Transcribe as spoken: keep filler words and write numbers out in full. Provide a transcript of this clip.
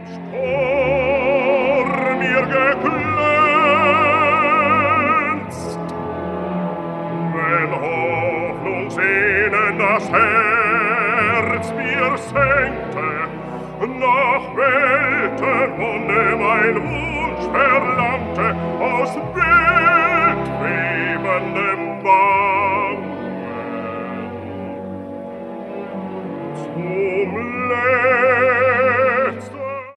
Sturm mir geglänzt. Wenn Hoffnung sehnen das Herz mir senkte, nach Weltenwonne mein Wunsch verlangte, aus weltwebendem Bangen zum